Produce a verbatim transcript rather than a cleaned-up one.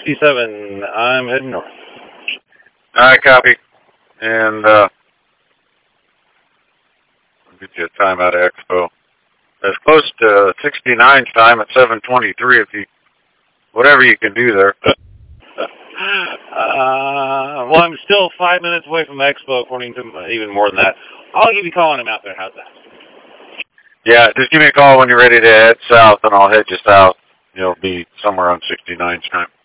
sixty-seven. I'm heading north. I copy. And, uh, I'll get you a time out of Expo. That's close to sixty-nine's time at seven twenty-three if you, whatever you can do there. Uh, well, I'm still five minutes away from Expo, according to even more than that. I'll give you a call when I'm out there. How's that? Yeah, just give me a call when you're ready to head south, and I'll head you south. You'll be somewhere on sixty-nine's time.